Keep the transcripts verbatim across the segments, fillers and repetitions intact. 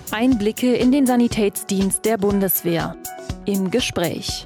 Einblicke in den Sanitätsdienst der Bundeswehr. Im Gespräch.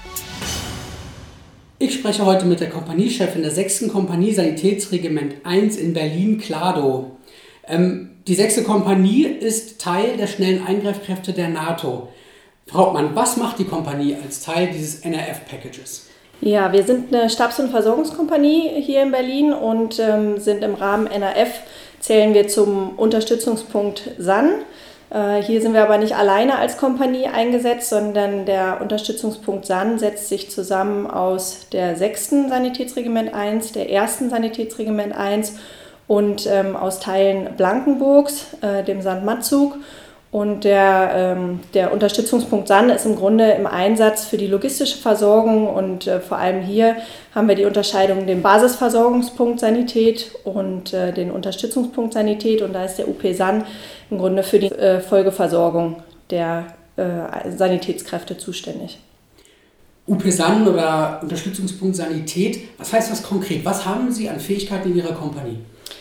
Ich spreche heute mit der Kompaniechefin der sechsten Kompanie Sanitätsregiment eins in Berlin-Kladow. Ähm, die sechste Kompanie ist Teil der schnellen Eingreifkräfte der NATO. Frau Hauptmann, was macht die Kompanie als Teil dieses N R F-Packages? Ja, wir sind eine Stabs- und Versorgungskompanie hier in Berlin und ähm, sind im Rahmen N R F, zählen wir zum Unterstützungspunkt S A N. Äh, hier sind wir aber nicht alleine als Kompanie eingesetzt, sondern der Unterstützungspunkt S A N setzt sich zusammen aus der sechsten Sanitätsregiment eins, der ersten Sanitätsregiment eins und ähm, aus Teilen Blankenburgs, äh, dem Sandmatzug. Und der, ähm, der Unterstützungspunkt S A N ist im Grunde im Einsatz für die logistische Versorgung und äh, vor allem hier haben wir die Unterscheidung den Basisversorgungspunkt Sanität und äh, den Unterstützungspunkt Sanität und da ist der U P S A N im Grunde für die äh, Folgeversorgung der äh, Sanitätskräfte zuständig. U P S A N oder Unterstützungspunkt Sanität, was heißt das konkret? Was haben Sie an Fähigkeiten in Ihrer Kompanie?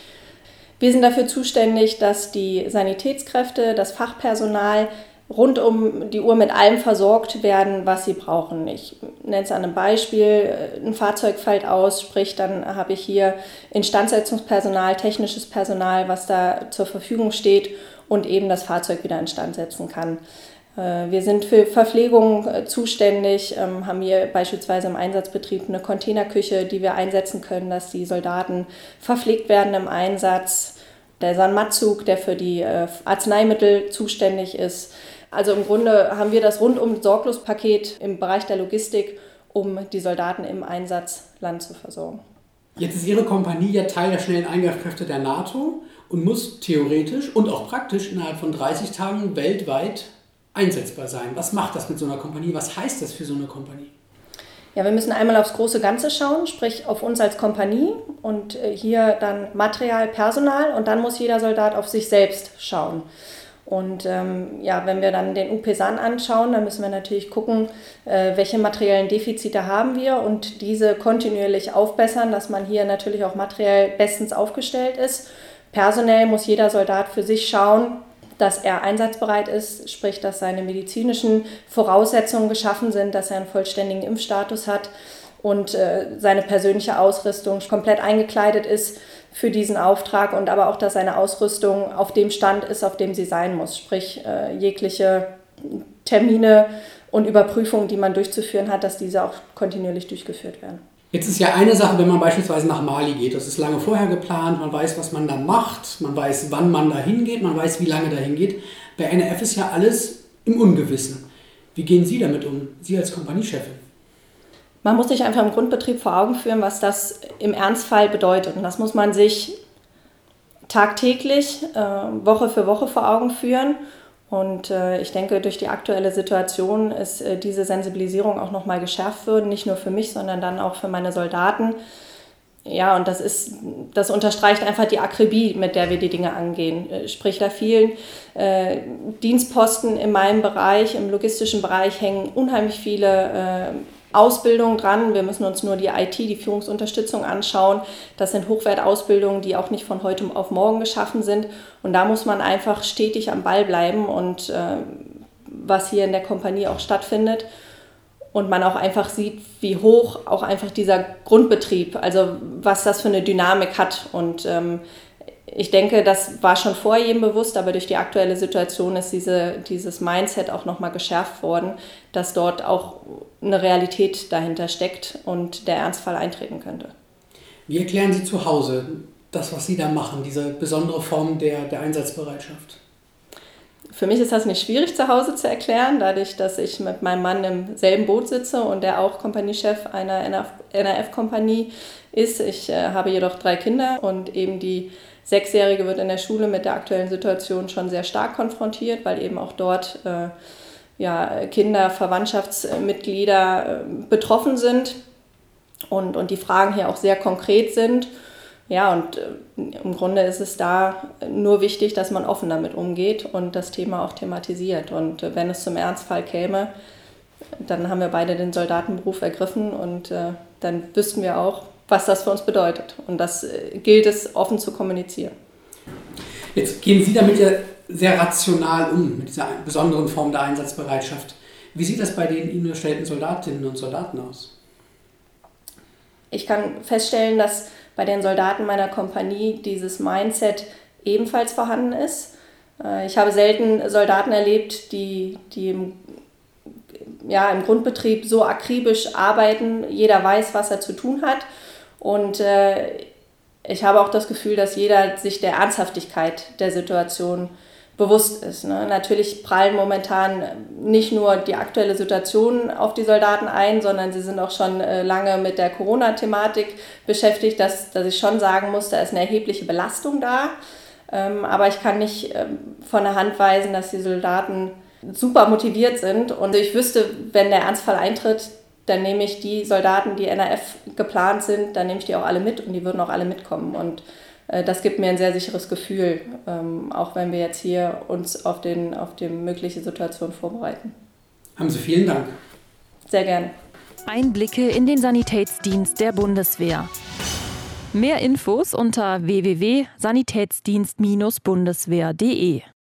Wir sind dafür zuständig, dass die Sanitätskräfte, das Fachpersonal rund um die Uhr mit allem versorgt werden, was sie brauchen. Ich nenne es an einem Beispiel, ein Fahrzeug fällt aus, sprich dann habe ich hier Instandsetzungspersonal, technisches Personal, was da zur Verfügung steht und eben das Fahrzeug wieder instand setzen kann. Wir sind für Verpflegung zuständig, haben hier beispielsweise im Einsatzbetrieb eine Containerküche, die wir einsetzen können, dass die Soldaten verpflegt werden im Einsatz. Der Sanmatzug, der für die Arzneimittel zuständig ist. Also im Grunde haben wir das Rundum-Sorglos-Paket im Bereich der Logistik, um die Soldaten im Einsatzland zu versorgen. Jetzt ist Ihre Kompanie ja Teil der schnellen Eingreifkräfte der NATO und muss theoretisch und auch praktisch innerhalb von dreißig Tagen weltweit einsetzbar sein. Was macht das mit so einer Kompanie? Was heißt das für so eine Kompanie? Ja, wir müssen einmal aufs große Ganze schauen, sprich auf uns als Kompanie und hier dann Material, Personal und dann muss jeder Soldat auf sich selbst schauen. Und ähm, ja, wenn wir dann den U P S A N anschauen, dann müssen wir natürlich gucken, äh, welche materiellen Defizite haben wir und diese kontinuierlich aufbessern, dass man hier natürlich auch materiell bestens aufgestellt ist. Personell muss jeder Soldat für sich schauen, dass er einsatzbereit ist, sprich, dass seine medizinischen Voraussetzungen geschaffen sind, dass er einen vollständigen Impfstatus hat und äh, seine persönliche Ausrüstung komplett eingekleidet ist für diesen Auftrag und aber auch, dass seine Ausrüstung auf dem Stand ist, auf dem sie sein muss, sprich äh, jegliche Termine und Überprüfungen, die man durchzuführen hat, dass diese auch kontinuierlich durchgeführt werden. Jetzt ist ja eine Sache, wenn man beispielsweise nach Mali geht, das ist lange vorher geplant, man weiß, was man da macht, man weiß, wann man da hingeht, man weiß, wie lange da hingeht. Bei N R F ist ja alles im Ungewissen. Wie gehen Sie damit um, Sie als Kompaniechefin? Man muss sich einfach im Grundbetrieb vor Augen führen, was das im Ernstfall bedeutet. Und das muss man sich tagtäglich, äh, Woche für Woche vor Augen führen. Und äh, ich denke, durch die aktuelle Situation ist äh, diese Sensibilisierung auch nochmal geschärft worden, nicht nur für mich, sondern dann auch für meine Soldaten. Ja, und das ist, das unterstreicht einfach die Akribie, mit der wir die Dinge angehen. Äh, sprich, da vielen äh, Dienstposten in meinem Bereich, im logistischen Bereich hängen unheimlich viele äh, Ausbildungen dran. Wir müssen uns nur die I T, die Führungsunterstützung anschauen. Das sind Hochwertausbildungen, die auch nicht von heute auf morgen geschaffen sind. Und da muss man einfach stetig am Ball bleiben und äh, was hier in der Kompanie auch stattfindet. Und man auch einfach sieht, wie hoch auch einfach dieser Grundbetrieb, also was das für eine Dynamik hat. Und ähm, ich denke, das war schon vor jedem bewusst, aber durch die aktuelle Situation ist diese, dieses Mindset auch nochmal geschärft worden, dass dort auch eine Realität dahinter steckt und der Ernstfall eintreten könnte. Wie erklären Sie zu Hause das, was Sie da machen, diese besondere Form der, der Einsatzbereitschaft? Für mich ist das nicht schwierig zu Hause zu erklären, dadurch, dass ich mit meinem Mann im selben Boot sitze und der auch Kompaniechef einer N R F-Kompanie ist. Ich äh, habe jedoch drei Kinder und eben die Sechsjährige wird in der Schule mit der aktuellen Situation schon sehr stark konfrontiert, weil eben auch dort äh, ja, Kinder, Verwandtschaftsmitglieder äh, betroffen sind und, und die Fragen hier auch sehr konkret sind. Ja, und äh, im Grunde ist es da nur wichtig, dass man offen damit umgeht und das Thema auch thematisiert. Und äh, wenn es zum Ernstfall käme, dann haben wir beide den Soldatenberuf ergriffen und äh, dann wüssten wir auch, was das für uns bedeutet. Und das äh, gilt es offen zu kommunizieren. Jetzt gehen Sie damit ja sehr rational um mit dieser besonderen Form der Einsatzbereitschaft. Wie sieht das bei den Ihnen gestellten Soldatinnen und Soldaten aus? Ich kann feststellen, dass bei den Soldaten meiner Kompanie dieses Mindset ebenfalls vorhanden ist. Ich habe selten Soldaten erlebt, die, die im, ja, im Grundbetrieb so akribisch arbeiten. Jeder weiß, was er zu tun hat. Und äh, ich habe auch das Gefühl, dass jeder sich der Ernsthaftigkeit der Situation bewusst ist. Ne? Natürlich prallen momentan nicht nur die aktuelle Situation auf die Soldaten ein, sondern sie sind auch schon äh, lange mit der Corona-Thematik beschäftigt, dass, dass ich schon sagen muss, da ist eine erhebliche Belastung da. Ähm, aber ich kann nicht ähm, von der Hand weisen, dass die Soldaten super motiviert sind. Und ich wüsste, wenn der Ernstfall eintritt, dann nehme ich die Soldaten, die N R F geplant sind, dann nehme ich die auch alle mit und die würden auch alle mitkommen. Und das gibt mir ein sehr sicheres Gefühl, ähm, auch wenn wir jetzt hier uns auf, den, auf die mögliche Situation vorbereiten. Haben Sie vielen Dank. Sehr gerne. Einblicke in den Sanitätsdienst der Bundeswehr. Mehr Infos unter w w w punkt sanitätsdienst Bindestrich bundeswehr punkt de.